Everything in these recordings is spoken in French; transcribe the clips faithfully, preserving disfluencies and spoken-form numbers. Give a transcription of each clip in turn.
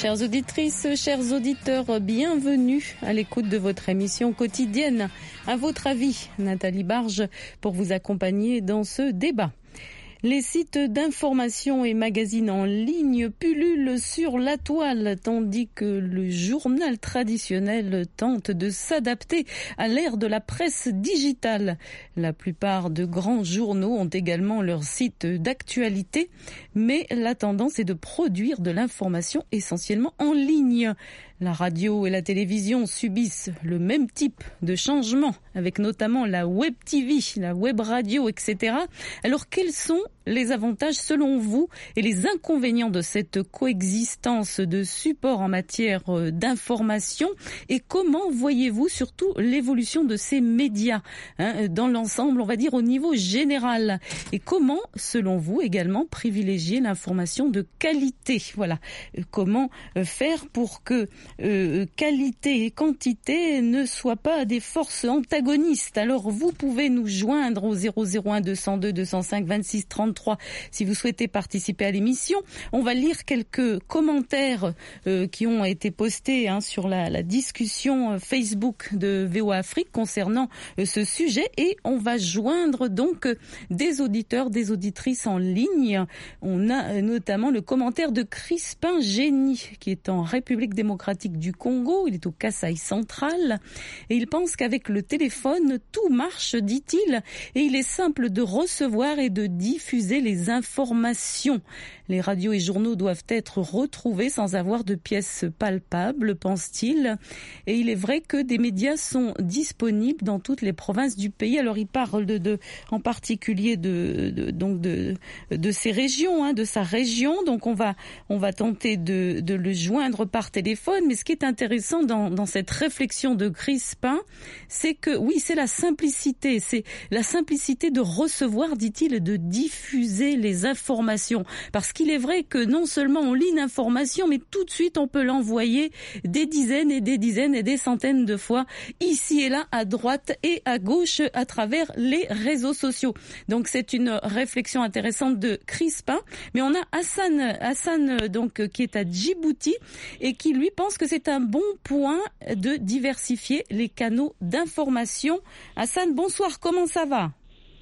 Chères auditrices, chers auditeurs, bienvenue à l'écoute de votre émission quotidienne. À votre avis, Nathalie Barge, pour vous accompagner dans ce débat. Les sites d'information et magazines en ligne pullulent sur la toile, tandis que le journal traditionnel tente de s'adapter à l'ère de la presse digitale. La plupart de grands journaux ont également leur site d'actualité, mais la tendance est de produire de l'information essentiellement en ligne. La radio et la télévision subissent le même type de changement, avec notamment la web T V, la web radio, et cetera. Alors, quels sont les avantages selon vous et les inconvénients de cette coexistence de supports en matière d'information, et comment voyez-vous surtout l'évolution de ces médias hein, dans l'ensemble, on va dire au niveau général, et comment, selon vous également, privilégier l'information de qualité? Voilà, comment faire pour que Euh, qualité et quantité ne soient pas des forces antagonistes. Alors vous pouvez nous joindre au zéro zéro un deux cent deux deux cent cinq vingt-six trente-trois si vous souhaitez participer à l'émission. On va lire quelques commentaires euh, qui ont été postés hein, sur la, la discussion Facebook de V O A Afrique concernant euh, ce sujet, et on va joindre donc euh, des auditeurs, des auditrices en ligne. On a euh, notamment le commentaire de Crispin Génie qui est en République démocratique du Congo, il est au Kasaï central et il pense qu'avec le téléphone tout marche, dit-il, et il est simple de recevoir et de diffuser les informations. Les radios et journaux doivent être retrouvés sans avoir de pièces palpables, pense-t-il, et il est vrai que des médias sont disponibles dans toutes les provinces du pays. Alors il parle de, de en particulier de, de donc de de ces régions, hein, de sa région. Donc on va on va tenter de de le joindre par téléphone. Mais ce qui est intéressant dans, dans cette réflexion de Crispin, c'est que, oui, c'est la simplicité. C'est la simplicité de recevoir, dit-il, et de diffuser les informations. Parce qu'il est vrai que non seulement on lit une information, mais tout de suite on peut l'envoyer des dizaines et des dizaines et des centaines de fois, ici et là, à droite et à gauche, à travers les réseaux sociaux. Donc c'est une réflexion intéressante de Crispin. Mais on a Hassan, Hassan donc, qui est à Djibouti et qui, lui, pense que c'est un bon point de diversifier les canaux d'information. Hassan, bonsoir, comment ça va?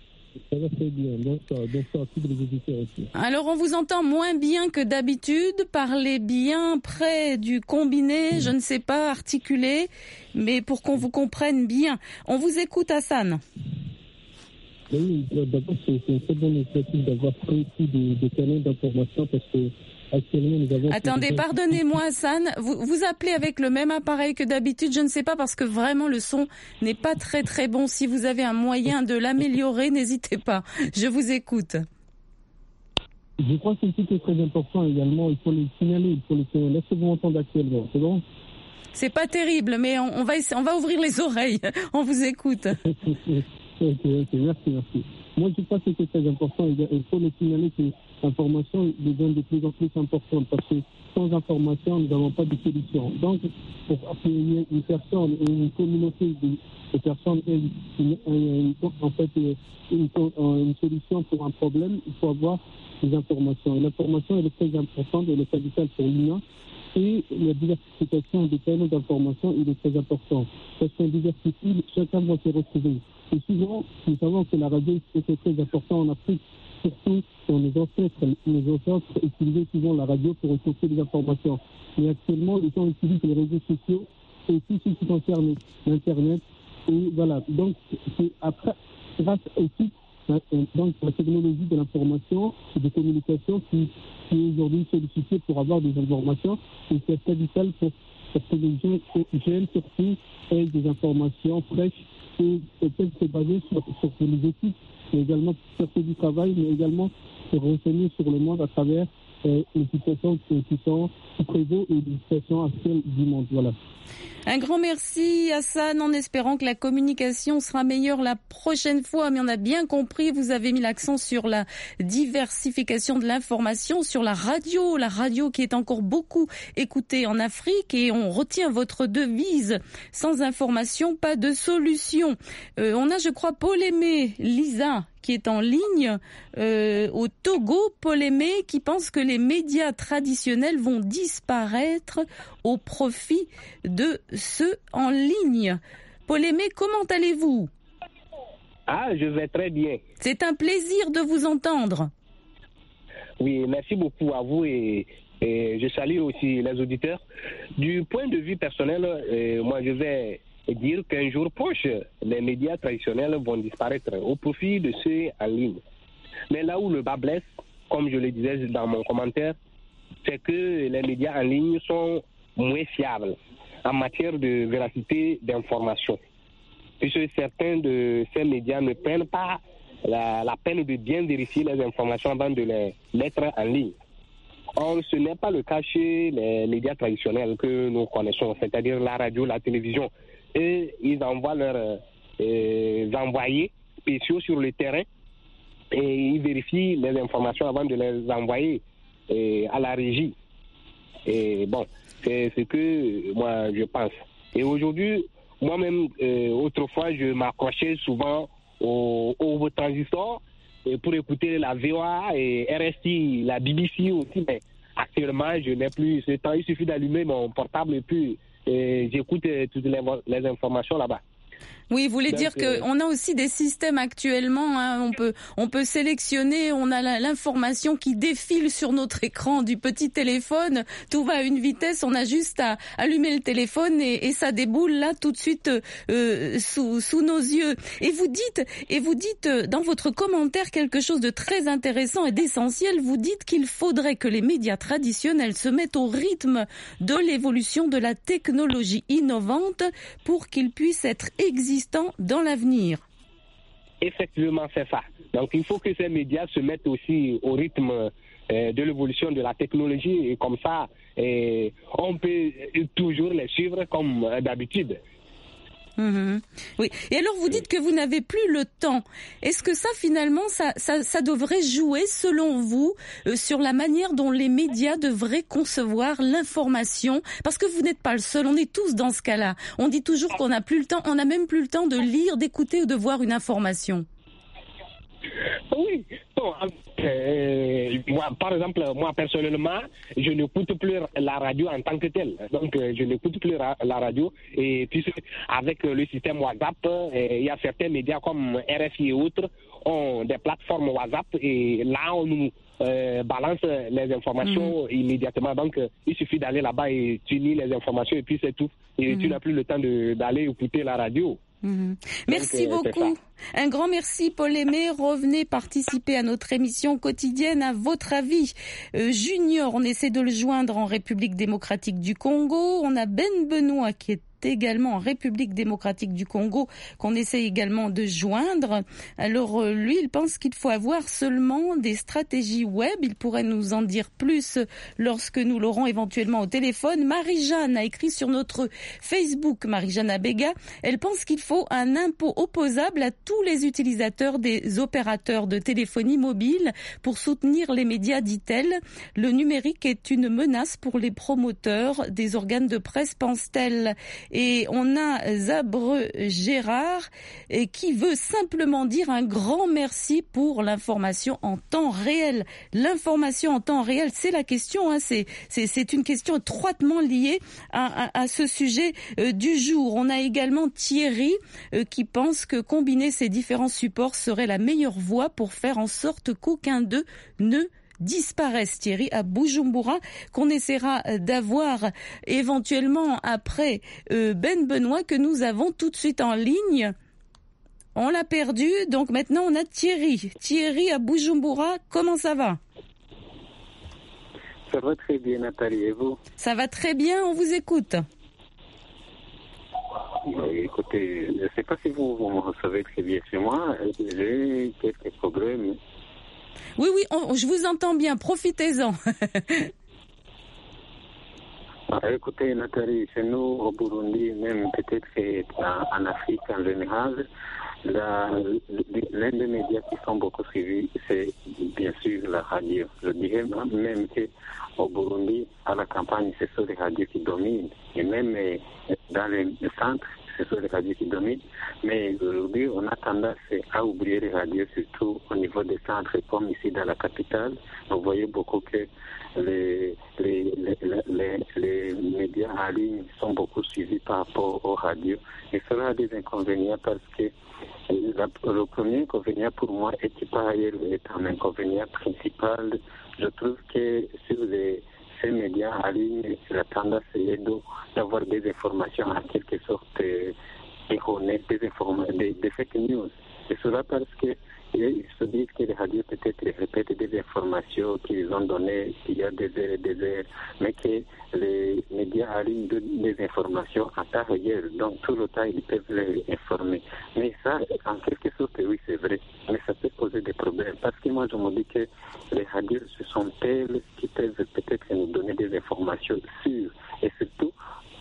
Ça va très bien, bonsoir, bonsoir à tous les auditeurs aussi. Alors on vous entend moins bien que d'habitude, parlez bien près du combiné, je ne sais pas, articuler, mais pour qu'on vous comprenne bien. On vous écoute, Hassan. Oui, d'abord c'est une très bonne initiative d'avoir pris plus de, de canaux d'information parce que actuellement, nous avons... Attendez, pardonnez-moi Hassan, vous, vous appelez avec le même appareil que d'habitude, je ne sais pas, parce que vraiment le son n'est pas très très bon. Si vous avez un moyen de l'améliorer, n'hésitez pas. Je vous écoute. Je crois que c'est très important également, il faut le signaler, il faut le signaler. Est-ce que vous m'entendez actuellement? C'est bon? C'est pas terrible, mais on, on, va, on va ouvrir les oreilles. On vous écoute. Ok, ok, merci, merci. Moi, je crois que c'est très important. Il faut le signaler que l'information devient de plus en plus importante parce que sans information, nous n'avons pas de solution. Donc, pour appuyer une personne ou une communauté de, de personnes ait une, une, en fait, une, une solution pour un problème, il faut avoir des informations. Et l'information, elle est très importante, elle est capitale pour l'humain. Et la diversification des canaux d'information, il est très important. Parce qu'on diversifie, chacun doit se retrouver. Et souvent, nous savons que la radio, c'est très important en Afrique, surtout quand nos ancêtres, nos ancêtres utilisaient souvent la radio pour rechercher des informations. Mais actuellement, les gens utilisent les réseaux sociaux et tout ce qui concerne l'Internet. Et voilà, donc c'est après, grâce aussi donc la technologie de l'information et de communication qui, qui est aujourd'hui sollicitée pour avoir des informations, et c'est très vital pour, pour que les jeunes, jeunes surtout aient des informations fraîches et peut-être se baser sur, sur les études, mais également sur du travail, mais également se renseigner sur le monde à travers euh, les situations qui, qui sont qui prévaut et les situations actuelles du monde. Voilà. Un grand merci Hassan, en espérant que la communication sera meilleure la prochaine fois. Mais on a bien compris, vous avez mis l'accent sur la diversification de l'information, sur la radio, la radio qui est encore beaucoup écoutée en Afrique, et on retient votre devise, sans information, pas de solution. Euh, on a, je crois, Paul Aimé Lisa qui est en ligne euh, au Togo, Paul Aimé, qui pense que les médias traditionnels vont disparaître au profit de ceux en ligne. Paul Aimé, comment allez-vous ? Ah, je vais très bien. C'est un plaisir de vous entendre. Oui, merci beaucoup à vous et, et je salue aussi les auditeurs. Du point de vue personnel, euh, moi je vais dire qu'un jour proche, les médias traditionnels vont disparaître au profit de ceux en ligne. Mais là où le bas blesse, comme je le disais dans mon commentaire, c'est que les médias en ligne sont moins fiables en matière de véracité d'information. Puisque certains de ces médias ne prennent pas la, la peine de bien vérifier les informations avant de les mettre en ligne. Or, ce n'est pas le cas chez les médias traditionnels que nous connaissons, c'est-à-dire la radio, la télévision. Et ils envoient leurs euh, envoyés spéciaux sur le terrain et ils vérifient les informations avant de les envoyer euh, à la régie. Et bon, c'est ce que moi je pense. Et aujourd'hui, moi-même, euh, autrefois, je m'accrochais souvent au, au transistor pour écouter la V O A et R S I, la B B C aussi. Mais actuellement, je n'ai plus ce temps. Il suffit d'allumer mon portable et puis euh, j'écoute euh, toutes les, les informations là-bas. Oui, vous voulez Donc, dire euh... qu'on a aussi des systèmes actuellement, hein, on peut on peut sélectionner, on a la, l'information qui défile sur notre écran du petit téléphone, tout va à une vitesse, on a juste à allumer le téléphone et, et ça déboule là tout de suite euh, sous sous nos yeux. Et vous dites et vous dites dans votre commentaire quelque chose de très intéressant et d'essentiel, vous dites qu'il faudrait que les médias traditionnels se mettent au rythme de l'évolution de la technologie innovante pour qu'ils puissent être existants dans l'avenir. Effectivement, c'est ça. Donc, il faut que ces médias se mettent aussi au rythme euh, de l'évolution de la technologie et comme ça, euh, on peut toujours les suivre comme d'habitude. Mmh. Oui. Et alors vous dites que vous n'avez plus le temps. Est-ce que ça finalement ça, ça, ça devrait jouer selon vous euh, sur la manière dont les médias devraient concevoir l'information? Parce que vous n'êtes pas le seul, on est tous dans ce cas-là. On dit toujours qu'on n'a plus le temps, on n'a même plus le temps de lire, d'écouter ou de voir une information. Oui, bon, euh, moi, par exemple, moi personnellement, je n'écoute plus la radio en tant que telle. Donc, euh, je n'écoute plus la, la radio. Et puis, avec le système WhatsApp, euh, il y a certains médias comme R F I et autres ont des plateformes WhatsApp. Et là, on nous euh, balance les informations mmh. immédiatement. Donc, euh, il suffit d'aller là-bas et tu lis les informations et puis c'est tout. Et mmh. tu n'as plus le temps de, d'aller écouter la radio. Mmh. Merci Donc, euh, beaucoup. Un grand merci, Paul Aimé. Revenez participer à notre émission quotidienne. À votre avis, euh, Junior, on essaie de le joindre en République démocratique du Congo. On a Ben Benoît qui est également en République démocratique du Congo, qu'on essaie également de joindre. Alors euh, lui, il pense qu'il faut avoir seulement des stratégies web. Il pourrait nous en dire plus lorsque nous l'aurons éventuellement au téléphone. Marie-Jeanne a écrit sur notre Facebook, Marie-Jeanne Abega, elle pense qu'il faut un impôt opposable à tous les utilisateurs des opérateurs de téléphonie mobile pour soutenir les médias, dit-elle. Le numérique est une menace pour les promoteurs des organes de presse, pense-t-elle. Et on a Zabre Gérard qui veut simplement dire un grand merci pour l'information en temps réel. L'information en temps réel, c'est la question, hein, c'est, c'est, c'est une question étroitement liée à, à, à ce sujet euh, du jour. On a également Thierry euh, qui pense que combiner ces différents supports serait la meilleure voie pour faire en sorte qu'aucun d'eux ne disparaissent, Thierry, à Bujumbura, qu'on essaiera d'avoir éventuellement après euh, Ben Benoît, que nous avons tout de suite en ligne. On l'a perdu, donc maintenant on a Thierry. Thierry à Bujumbura, comment ça va? Ça va très bien, Nathalie, et vous? Ça va très bien, on vous écoute. Écoutez, je ne sais pas si vous, vous me recevez très bien chez moi, j'ai quelques problèmes. Oui, oui, on, je vous entends bien, profitez-en. Ah, écoutez, Nathalie, chez nous, au Burundi, même peut-être en Afrique en général, la, l'un des médias qui sont beaucoup suivis, c'est bien sûr la radio. Je dirais même qu'au Burundi, à la campagne, c'est sur les radios qui dominent. Et même dans les centres, ce sont les radios qui dominent. Mais aujourd'hui, on a tendance à oublier les radios, surtout au niveau des centres, comme ici dans la capitale. Vous voyez beaucoup que les, les, les, les, les médias en ligne sont beaucoup suivis par rapport aux radios. Et cela a des inconvénients parce que la, le premier inconvénient pour moi, et qui par ailleurs est un inconvénient principal, je trouve que sur les ces médias en ligne, la tendance est d'avoir des informations en quelque sorte erronées, des, informa- des, des fake news. Et cela parce que ils se disent que les radios peut-être répètent des informations qu'ils ont données il y a des heures et des heures, mais que les médias en ligne donnent des informations en temps réel. Donc tout le temps, ils peuvent les informer. Mais ça, en quelque sorte, oui, c'est vrai. Mais ça peut poser des problèmes. Parce que moi, je me dis que les radios, ce sont elles qui peuvent peut-être nous donner des informations sûres. Et surtout,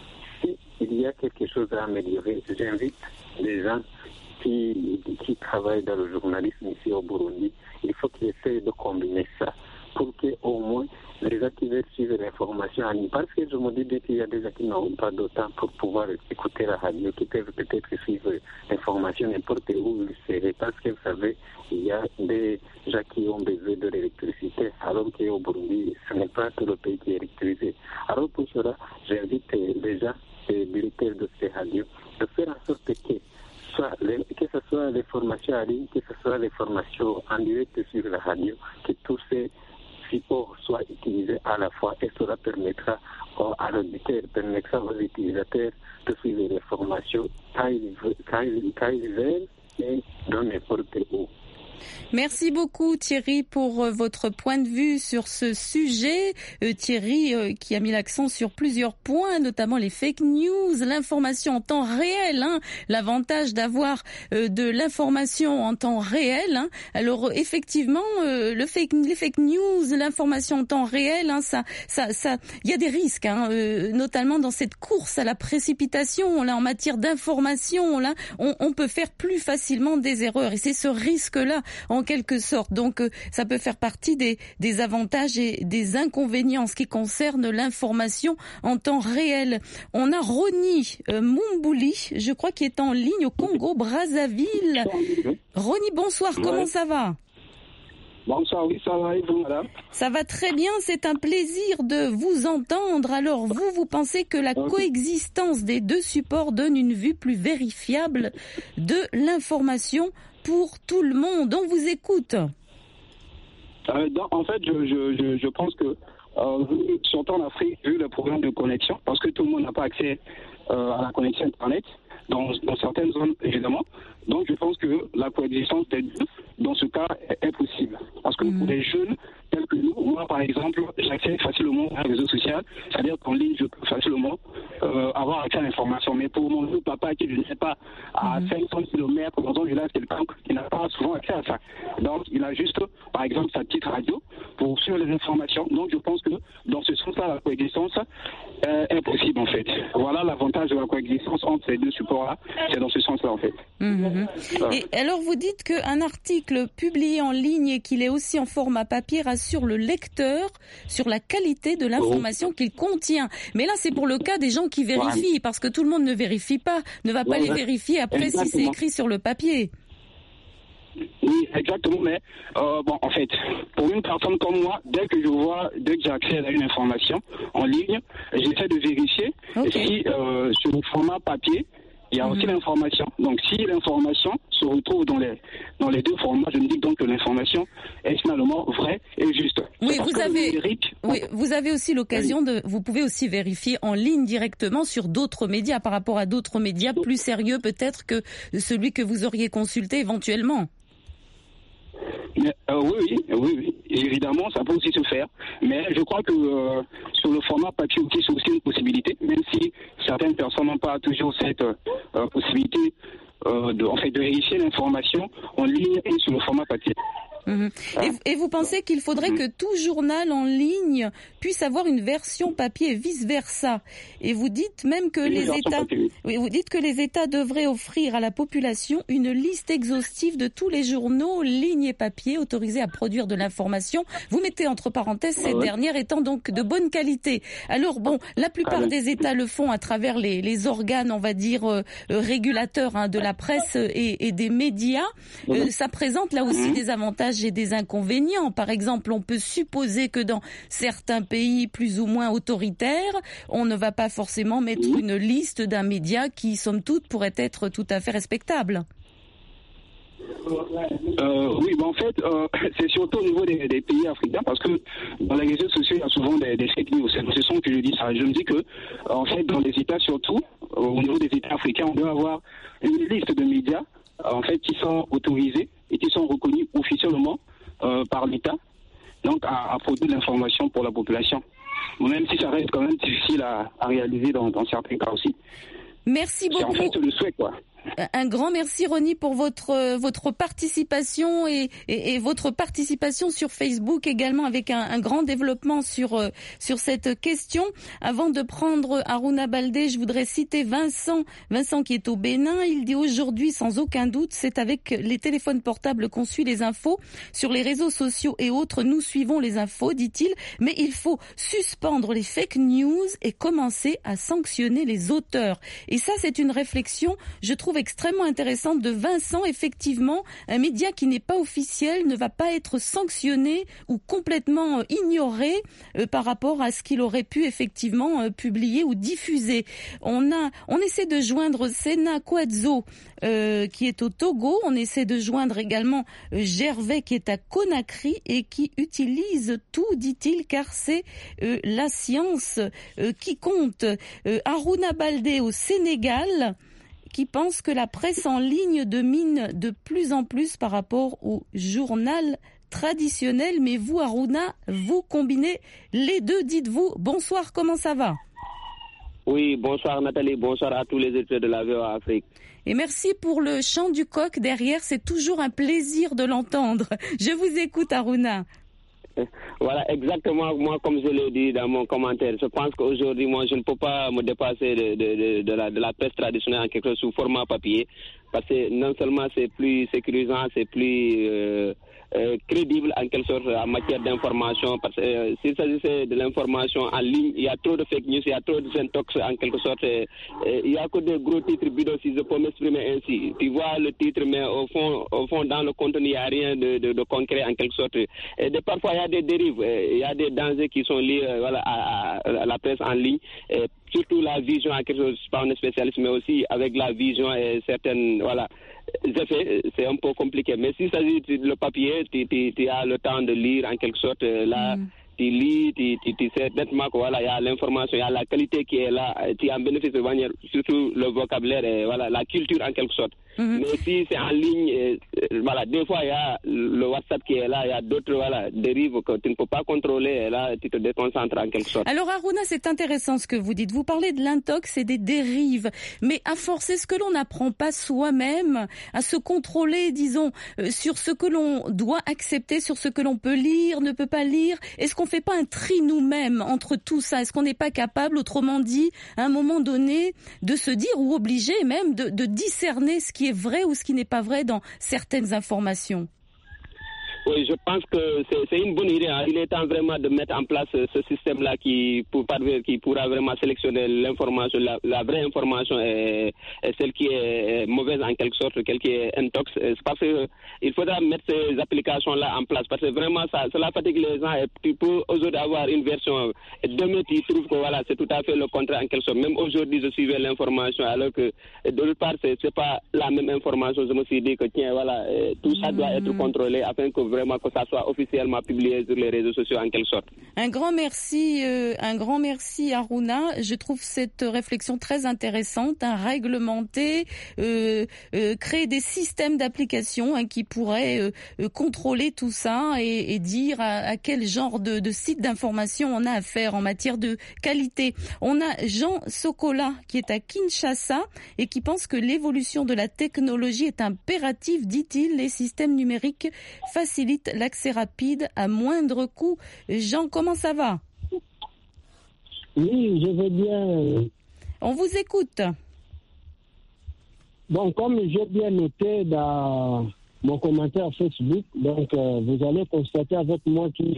s'il y a quelque chose à améliorer, j'invite les gens Qui, qui travaillent dans le journalisme ici au Burundi, il faut qu'ils essayent de combiner ça pour qu'au moins les gens qui veulent suivre l'information en ligne, parce que je me dis qu'il y a des gens qui n'ont pas de temps pour pouvoir écouter la radio, qui peuvent peut-être suivre l'information n'importe où ils seraient, parce que vous savez, il y a des gens qui ont besoin de l'électricité, alors qu'au Burundi, ce n'est pas tout le pays qui est électrisé. Alors pour cela, j'invite les gens, les directeurs de ces radios, de faire en sorte que Soit les, que ce soit les formations en ligne, que ce soit les formations en direct sur la radio, que tous ces supports soient utilisés à la fois et cela permettra à l'auditeur, permettra aux utilisateurs de suivre les formations quand ils, quand ils, quand ils veulent et dans n'importe où. Merci beaucoup Thierry pour euh, votre point de vue sur ce sujet. Euh, Thierry euh, qui a mis l'accent sur plusieurs points, notamment les fake news, l'information en temps réel, hein, l'avantage d'avoir euh, de l'information en temps réel. Hein. Alors effectivement, euh, le fake, les fake news, l'information en temps réel, hein, ça, ça, ça, il y a des risques, hein, euh, notamment dans cette course à la précipitation. Là, en matière d'information, là, on, on peut faire plus facilement des erreurs, et c'est ce risque-là. En quelque sorte. Donc, euh, ça peut faire partie des, des avantages et des inconvénients en ce qui concerne l'information en temps réel. On a Roni euh, Mumbouli, je crois, qui est en ligne au Congo-Brazzaville. Roni, bonsoir, ouais. Comment ça va ? Bonsoir, oui, ça va et vous, madame ? Ça va très bien, c'est un plaisir de vous entendre. Alors, vous, vous pensez que la coexistence des deux supports donne une vue plus vérifiable de l'information pour tout le monde? On vous écoute. Euh, dans, en fait, je, je, je pense que, euh, surtout en Afrique, vu le problème de connexion, parce que tout le monde n'a pas accès euh, à la connexion Internet, dans, dans certaines zones, évidemment. Donc, je pense que la coexistence des deux, dans ce cas, est, est possible. Parce que mmh. pour les jeunes, tels que nous, moi, par exemple, j'accède facilement à un réseau social, c'est-à-dire qu'en ligne, je peux facilement euh, avoir accès à l'information. Mais pour mon vieux papa qui, je ne sais pas, à mmh. cinq cents kilomètres, par exemple, il a quelqu'un qui n'a pas souvent accès à ça. Donc, il a juste, par exemple, sa petite radio pour suivre les informations. Donc, je pense que dans ce sens-là, la coexistence euh, est possible, en fait. Voilà l'avantage de la coexistence entre ces deux supports-là. C'est dans ce sens-là, en fait. Mmh. Et alors vous dites qu'un article publié en ligne et qu'il est aussi en format papier rassure le lecteur sur la qualité de l'information qu'il contient. Mais là c'est pour le cas des gens qui vérifient, parce que tout le monde ne vérifie pas, ne va pas ouais, les vérifier après exactement. Si c'est écrit sur le papier. Oui, exactement, mais euh, bon, en fait, pour une personne comme moi, dès que je vois, dès que j'ai accès à une information en ligne, j'essaie de vérifier okay. si euh, sur le format papier, il y a aussi mmh. l'information. Donc, si l'information se retrouve dans les, dans les deux formats, je me dis donc que l'information est finalement vraie et juste. Oui, vous avez, numérique, oui on... vous avez aussi l'occasion de, vous pouvez aussi vérifier en ligne directement sur d'autres médias, par rapport à d'autres médias plus sérieux peut-être que celui que vous auriez consulté éventuellement. Mais, euh, oui, oui, oui, oui. Et évidemment, ça peut aussi se faire. Mais je crois que euh, sur le format papier aussi, c'est aussi une possibilité, même si certaines personnes n'ont pas toujours cette euh, possibilité euh, de, en fait, de vérifier l'information en ligne et sur le format papier. Mmh. Et, et vous pensez qu'il faudrait mmh. que tout journal en ligne puisse avoir une version papier et vice-versa. Et vous dites même que les États, oui, vous dites que les États devraient offrir à la population une liste exhaustive de tous les journaux, lignes et papier autorisés à produire de l'information. Vous mettez entre parenthèses ces ouais. dernières étant donc de bonne qualité. Alors bon, la plupart Allez. des États le font à travers les, les organes, on va dire, euh, régulateurs hein, de la presse et, et des médias. Euh, ça présente là aussi mmh. des avantages et des inconvénients. Par exemple, on peut supposer que dans certains pays plus ou moins autoritaires, on ne va pas forcément mettre mmh. une liste d'un média qui, somme toute, pourrait être tout à fait respectable. Euh, oui, ben en fait, euh, c'est surtout au niveau des, des pays africains, parce que dans les réseaux sociaux, il y a souvent des, des fake news. C'est ce sont que je dis ça. Je me dis que, en fait, dans les États surtout, au niveau des États africains, on doit avoir une liste de médias, en fait, qui sont autorisés et qui sont reconnus officiellement euh, par l'État, donc à, à produire de l'information pour la population. Même si ça reste quand même difficile à, à réaliser dans, dans certains cas aussi. Merci beaucoup. C'est en fait le souhait, quoi. Un grand merci Ronnie pour votre votre participation et, et, et votre participation sur Facebook également avec un, un grand développement sur sur cette question. Avant de prendre Harouna Baldé, je voudrais citer Vincent, Vincent qui est au Bénin. Il dit aujourd'hui sans aucun doute, c'est avec les téléphones portables qu'on suit les infos sur les réseaux sociaux et autres. Nous suivons les infos, dit-il, mais il faut suspendre les fake news et commencer à sanctionner les auteurs. Et ça, c'est une réflexion, je trouve extrêmement intéressante de Vincent. Effectivement, un média qui n'est pas officiel ne va pas être sanctionné ou complètement ignoré euh, par rapport à ce qu'il aurait pu effectivement euh, publier ou diffuser. On a, on essaie de joindre Sena Kouadzo euh, qui est au Togo. On essaie de joindre également euh, Gervais qui est à Conakry et qui utilise tout, dit-il, car c'est euh, la science euh, qui compte. Euh, Harouna Baldé au Sénégal, qui pense que la presse en ligne domine de plus en plus par rapport au journal traditionnel. Mais vous, Harouna, vous combinez les deux, dites-vous. Bonsoir, comment ça va ? Oui, bonsoir Nathalie, bonsoir à tous les éditeurs de la V O A Afrique. Et merci pour le chant du coq derrière, c'est toujours un plaisir de l'entendre. Je vous écoute, Harouna. Voilà, exactement, moi, comme je l'ai dit dans mon commentaire, je pense qu'aujourd'hui, moi, je ne peux pas me dépasser de, de, de, de, la, de la presse traditionnelle en quelque chose sous format papier, parce que non seulement c'est plus sécurisant, c'est plus euh, euh, crédible en quelque sorte en matière d'information, parce que euh, s'il s'agissait de l'information en ligne, il y a trop de fake news, il y a trop de syntox en quelque sorte, et, et, il y a que des gros titres bidons, si je peux m'exprimer ainsi. Tu vois le titre, mais au fond, au fond dans le contenu, il n'y a rien de, de, de concret en quelque sorte. Et de, parfois, il y a des dérives, il y a des dangers qui sont liés euh, voilà, à, à, à la presse en ligne, et surtout la vision à quelque chose, je ne suis pas un spécialiste, mais aussi avec la vision et certaines, voilà, effets, c'est un peu compliqué. Mais s'il s'agit de le papier, tu, tu, tu as le temps de lire en quelque sorte, là, mm. tu lis, tu, tu, tu sais nettement que voilà, il y a l'information, il y a la qualité qui est là, tu en bénéficies de manière, surtout le vocabulaire et voilà, la culture en quelque sorte. Mm-hmm. Mais si c'est en ligne, et, voilà, des fois il y a le WhatsApp qui est là, il y a d'autres voilà, dérives que tu ne peux pas contrôler et là tu te déconcentres en quelque sorte. Alors Harouna, c'est intéressant ce que vous dites. Vous parlez de l'intox et des dérives, mais à force, est-ce que l'on n'apprend pas soi-même à se contrôler, disons, euh, sur ce que l'on doit accepter, sur ce que l'on peut lire, ne peut pas lire? Est-ce qu'on fait pas un tri nous-mêmes entre tout ça? Est-ce qu'on n'est pas capable, autrement dit, à un moment donné, de se dire ou obligé même de, de discerner ce qui est vrai ou ce qui n'est pas vrai dans certaines informations? Oui, je pense que c'est, c'est une bonne idée. Hein. Il est temps vraiment de mettre en place ce système-là qui, pour, qui pourra vraiment sélectionner l'information, la, la vraie information et, et celle qui est mauvaise en quelque sorte, celle qui est intox. C'est parce qu'il faudra mettre ces applications-là en place parce que vraiment ça, cela fatigue les gens et tu peux aujourd'hui avoir une version. Et demain, tu trouves que voilà, c'est tout à fait le contraire en quelque sorte. Même aujourd'hui, je suivais l'information alors que de l'autre part, c'est, c'est pas la même information. Je me suis dit que tiens, voilà, tout ça doit être contrôlé afin que vraiment que ça soit officiellement publié sur les réseaux sociaux en quelque sorte. Un grand merci, euh, un grand merci Harouna. Je trouve cette réflexion très intéressante, hein, réglementer, euh, euh, créer des systèmes d'application hein, qui pourraient euh, euh, contrôler tout ça et, et dire à, à quel genre de, de site d'information on a affaire en matière de qualité. On a Jean Sokola qui est à Kinshasa et qui pense que l'évolution de la technologie est impérative, dit-il. Les systèmes numériques facilitent facilite l'accès rapide à moindre coût. Jean, comment ça va? Oui, je vais bien. On vous écoute. Bon, comme j'ai bien noté dans mon commentaire Facebook, donc euh, vous allez constater avec moi que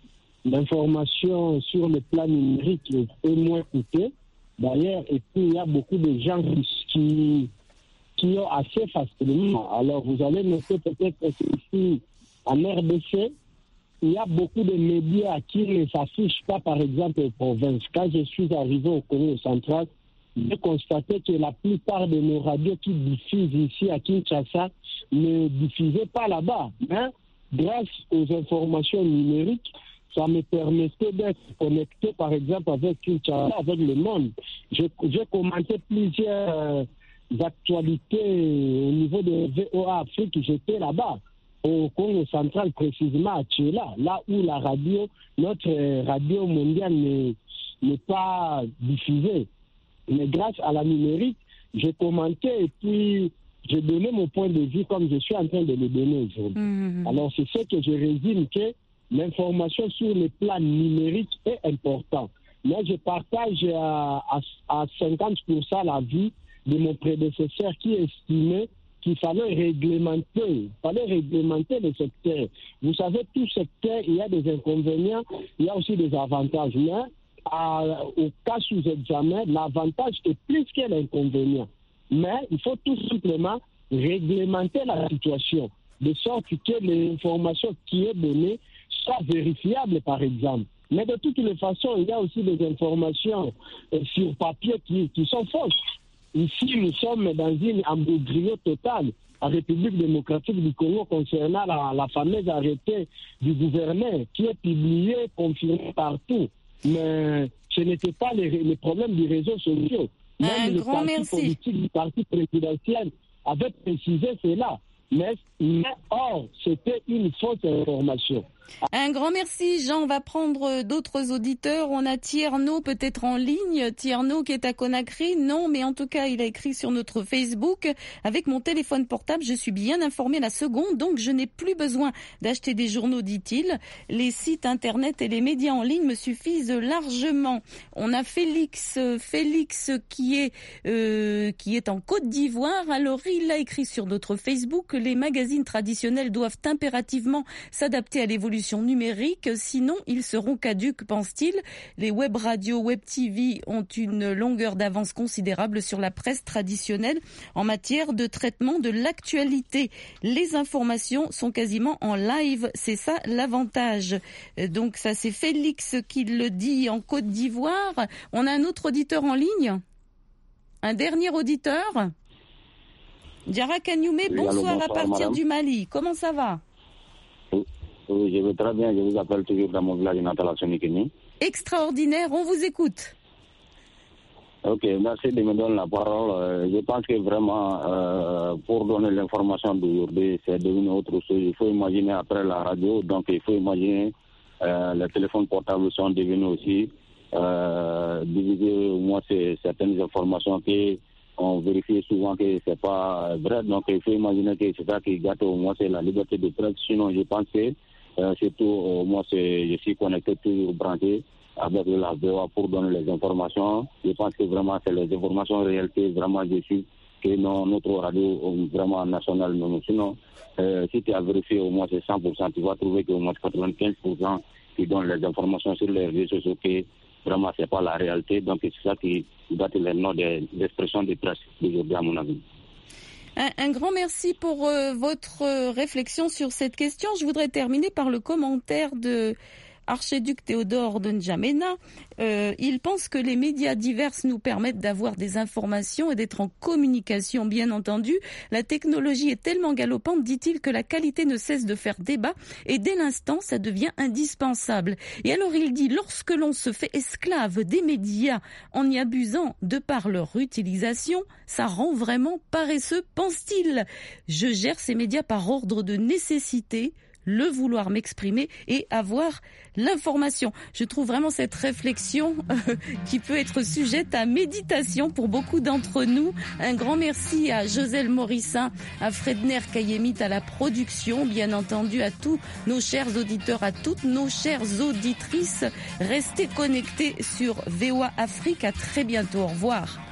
l'information sur le plan numérique est moins coûtée. D'ailleurs, et puis il y a beaucoup de gens qui, qui, qui ont assez facilement. Alors, vous allez noter peut-être que ici, en R D C, il y a beaucoup de médias qui ne s'affichent pas, par exemple, aux provinces. Quand je suis arrivé au Congo central, j'ai constaté que la plupart de nos radios qui diffusent ici à Kinshasa ne diffusaient pas là-bas. Mais grâce aux informations numériques, ça me permettait d'être connecté, par exemple, avec Kinshasa, avec le monde. J'ai commenté plusieurs euh, actualités au niveau de V O A Afrique, j'étais là-bas, au Congo central, précisément à Tchela, là où la radio, notre radio mondiale n'est pas diffusée. Mais grâce à la numérique, j'ai commenté et puis j'ai donné mon point de vue comme je suis en train de le donner aujourd'hui. Mmh. Alors c'est ce que je résume, que l'information sur le plan numérique est importante. Mais je partage à, à, à cinquante pour cent l'avis de mon prédécesseur qui estimait qu'il fallait réglementer, il fallait réglementer le secteur. Vous savez, tout secteur, il y a des inconvénients, il y a aussi des avantages. Mais à, au cas sous examen, l'avantage est plus que l'inconvénient. Mais il faut tout simplement réglementer la situation, de sorte que l'information qui est donnée soit vérifiable, par exemple. Mais de toutes les façons, il y a aussi des informations euh, sur papier qui, qui sont fausses. Ici, nous sommes dans une embrouille totale en République démocratique du Congo concernant la, la fameuse arrêté du gouverneur qui est publié, confirmé partout. Mais ce n'était pas les, les problèmes des réseaux sociaux. Même Un le grand parti merci. politique du parti présidentiel avait précisé cela. Mais, mais or, c'était une fausse information. Un grand merci, Jean. On va prendre d'autres auditeurs. On a Tierno peut-être en ligne. Tierno qui est à Conakry. Non, mais en tout cas, il a écrit sur notre Facebook. Avec mon téléphone portable, je suis bien informé la seconde, donc je n'ai plus besoin d'acheter des journaux, dit-il. Les sites internet et les médias en ligne me suffisent largement. On a Félix, Félix qui est euh, qui est en Côte d'Ivoire. Alors, il a écrit sur notre Facebook que les magazines traditionnels doivent impérativement s'adapter à l'évolution numérique, sinon ils seront caducs, pense-t-il. Les web radios, web T V ont une longueur d'avance considérable sur la presse traditionnelle en matière de traitement de l'actualité. Les informations sont quasiment en live, c'est ça l'avantage. Donc ça c'est Félix qui le dit en Côte d'Ivoire. On a un autre auditeur en ligne, un dernier auditeur. Diarra Kagnoumé, oui, bonsoir, bonsoir à partir madame. Du Mali. Comment ça va? Oui, je vais très bien. Je vous appelle toujours dans mon village natal à Sonikini. Extraordinaire, on vous écoute. Ok, merci de me donner la parole. Je pense que vraiment, euh, pour donner l'information d'aujourd'hui, c'est devenu autre chose. Il faut imaginer après la radio, donc il faut imaginer euh, les téléphones portables sont devenus aussi euh, diviser au moins certaines informations qui on vérifie souvent que c'est pas vrai. Donc il faut imaginer que c'est ça qui gâte au moins c'est la liberté de presse. Sinon, je pense que Euh, surtout, euh, moi, je suis connecté, toujours branché avec la V O A pour donner les informations. Je pense que vraiment, c'est les informations réelles que vraiment je suis, que non, notre radio vraiment nationale, non. Sinon, euh, si tu as vérifié au moins c'est cent pour cent, tu vas trouver qu'au moins quatre-vingt-quinze pour cent qui donnent les informations sur les réseaux sociaux, que vraiment, c'est pas la réalité. Donc, c'est ça qui date les noms d'expression de presse d'aujourd'hui, à mon avis. Un, un grand merci pour euh, votre euh, réflexion sur cette question. Je voudrais terminer par le commentaire de Archiduc Théodore de N'Djamena. Euh, il pense que les médias divers nous permettent d'avoir des informations et d'être en communication, bien entendu. La technologie est tellement galopante, dit-il, que la qualité ne cesse de faire débat et dès l'instant, ça devient indispensable. Et alors il dit, lorsque l'on se fait esclave des médias en y abusant de par leur utilisation, ça rend vraiment paresseux, pense-t-il. Je gère ces médias par ordre de nécessité. le vouloir m'exprimer et avoir l'information. Je trouve vraiment cette réflexion euh, qui peut être sujette à méditation pour beaucoup d'entre nous. Un grand merci à Joselle Morissin, à Fredner Kayemit à la production, bien entendu à tous nos chers auditeurs, à toutes nos chères auditrices. Restez connectés sur V O A Afrique. À très bientôt. Au revoir.